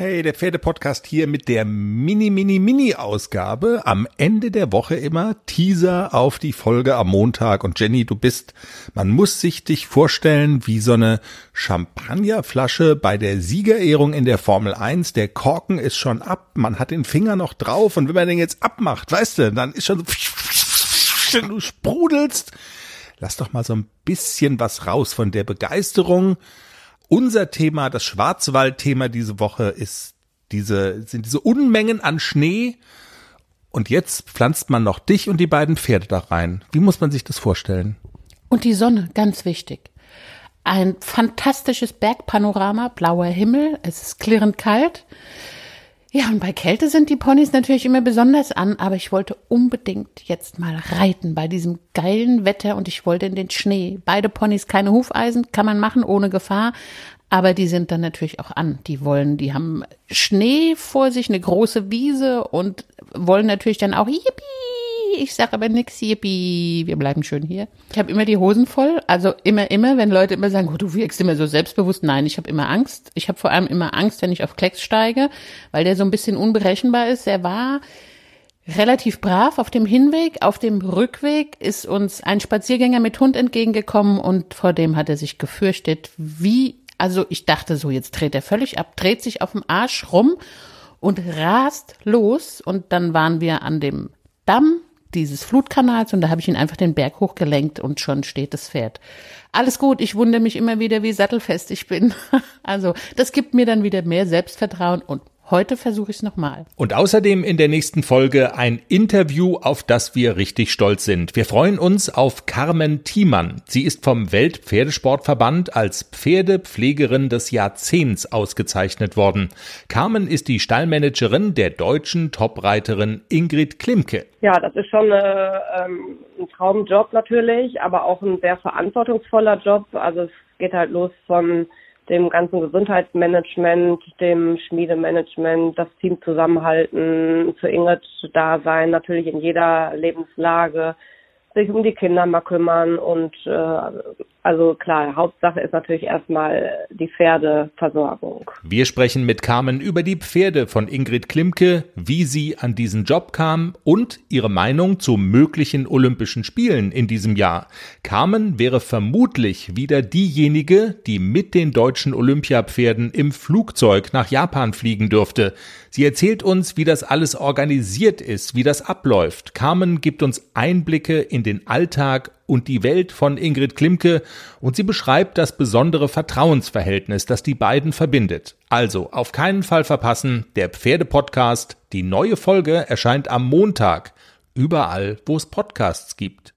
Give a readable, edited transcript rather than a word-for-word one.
Hey, der Pferde-Podcast hier mit der Mini-Ausgabe. Am Ende der Woche immer Teaser auf die Folge am Montag. Und Jenny, man muss sich dich vorstellen wie so eine Champagnerflasche bei der Siegerehrung in der Formel 1. Der Korken ist schon ab, man hat den Finger noch drauf. Und wenn man den jetzt abmacht, weißt du, dann ist schon so, du sprudelst. Lass doch mal so ein bisschen was raus von der Begeisterung. Unser Thema, das Schwarzwald-Thema diese Woche sind diese Unmengen an Schnee. Und jetzt pflanzt man noch dich und die beiden Pferde da rein. Wie muss man sich das vorstellen? Und die Sonne, ganz wichtig. Ein fantastisches Bergpanorama, blauer Himmel, es ist klirrend kalt. Ja, und bei Kälte sind die Ponys natürlich immer besonders an, aber ich wollte unbedingt jetzt mal reiten bei diesem geilen Wetter und ich wollte in den Schnee. Beide Ponys keine Hufeisen, kann man machen ohne Gefahr, aber die sind dann natürlich auch an. Die haben Schnee vor sich, eine große Wiese und wollen natürlich dann auch Yippie. Ich sag aber nix, yippie, wir bleiben schön hier. Ich habe immer die Hosen voll, also immer, wenn Leute immer sagen, oh, du wirkst immer so selbstbewusst. Nein, ich habe immer Angst. Ich habe vor allem immer Angst, wenn ich auf Klecks steige, weil der so ein bisschen unberechenbar ist. Er war relativ brav auf dem Hinweg. Auf dem Rückweg ist uns ein Spaziergänger mit Hund entgegengekommen und vor dem hat er sich gefürchtet, also ich dachte so, jetzt dreht er völlig ab, dreht sich auf dem Arsch rum und rast los und dann waren wir an dem Damm dieses Flutkanals und da habe ich ihn einfach den Berg hochgelenkt und schon steht das Pferd. Alles gut, ich wundere mich immer wieder, wie sattelfest ich bin. Also das gibt mir dann wieder mehr Selbstvertrauen und heute versuche ich es nochmal. Und außerdem in der nächsten Folge ein Interview, auf das wir richtig stolz sind. Wir freuen uns auf Carmen Thiemann. Sie ist vom Weltpferdesportverband als Pferdepflegerin des Jahrzehnts ausgezeichnet worden. Carmen ist die Stallmanagerin der deutschen Topreiterin Ingrid Klimke. Ja, das ist schon ein Traumjob natürlich, aber auch ein sehr verantwortungsvoller Job. Also es geht halt los von dem ganzen Gesundheitsmanagement, dem Schmiedemanagement, das Team zusammenhalten, für Ingrid da sein, natürlich in jeder Lebenslage, sich um die Kinder mal kümmern und also klar, Hauptsache ist natürlich erstmal die Pferdeversorgung. Wir sprechen mit Carmen über die Pferde von Ingrid Klimke, wie sie an diesen Job kam und ihre Meinung zu möglichen Olympischen Spielen in diesem Jahr. Carmen wäre vermutlich wieder diejenige, die mit den deutschen Olympiapferden im Flugzeug nach Japan fliegen dürfte. Sie erzählt uns, wie das alles organisiert ist, wie das abläuft. Carmen gibt uns Einblicke in den Alltag und die Welt von Ingrid Klimke und sie beschreibt das besondere Vertrauensverhältnis, das die beiden verbindet. Also auf keinen Fall verpassen, der Pferde-Podcast. Die neue Folge erscheint am Montag, überall, wo es Podcasts gibt.